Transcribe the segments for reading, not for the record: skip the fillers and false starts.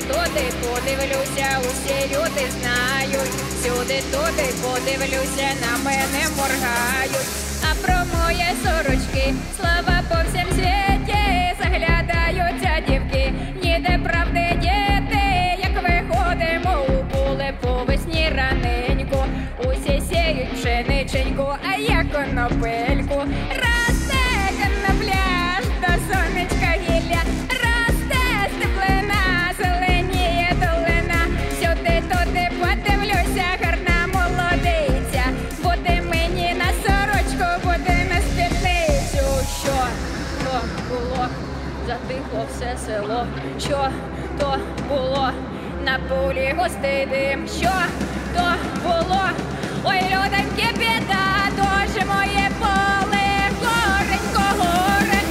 туди подивлюся, усі люди знають. Сюди-туди подивлюся, на мене моргають. А про мої сорочки слава по всім світі. Заглядаються дівки, ніде правди діти. Як виходимо у поле по весні раненько, усі сіють пшениченьку, а я конопельку. Росте конопля до сонечка гілля, росте стеблина, зеленіє долина. Сюди-туди подивлюся, гарна молодиця. Буде мені на сорочку, буде на спідницю. Що то було? Затихло все село. Що то було? На полі густий дим. Що то було? Ой, людоньки, біда, дуже моє поле, горенько, горе.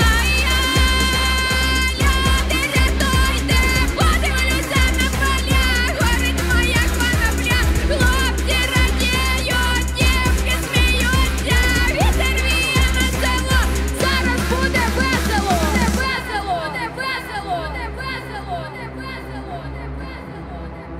Ай-яй, люди, рятуйте, подивлюся на поля, горить моя конопля. Хлопці радіють, дівки сміються, вітер віє на село, зараз буде весело. Не весело, не весело, не весело, не весело, не весело.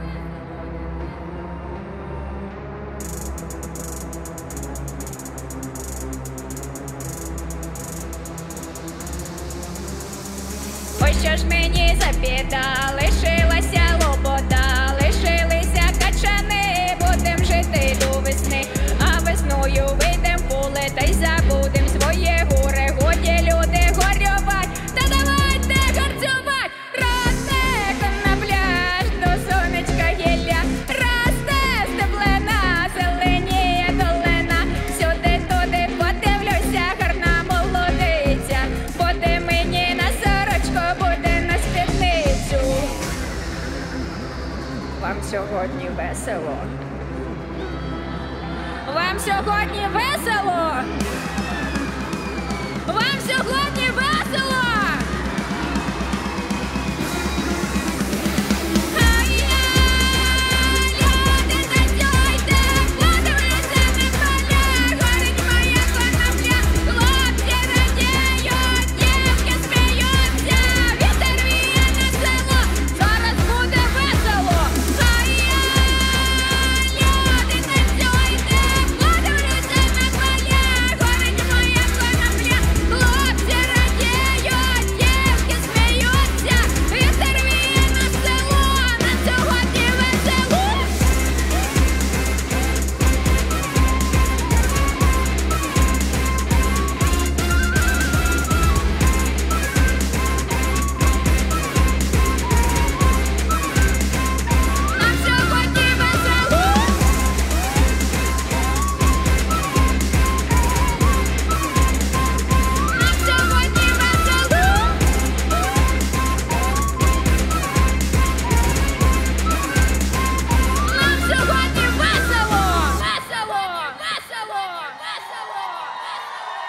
Ой, що ж мені за біда, лишилася лобода, лишилися качани, будем жити до весни, а весною вийдем в поле та й забудем своє горе. Годі, люди, горювать, та давайте гарцювать. Росте конопля до сонечка гілля, росте стеблина, зеленіє долина. Сюди-туди подивлюся, гарна молодиця. Буде мені на сорочку, буде на спідницю. Вам сьогодні весело? Вам сьогодні весело? Вам сьогодні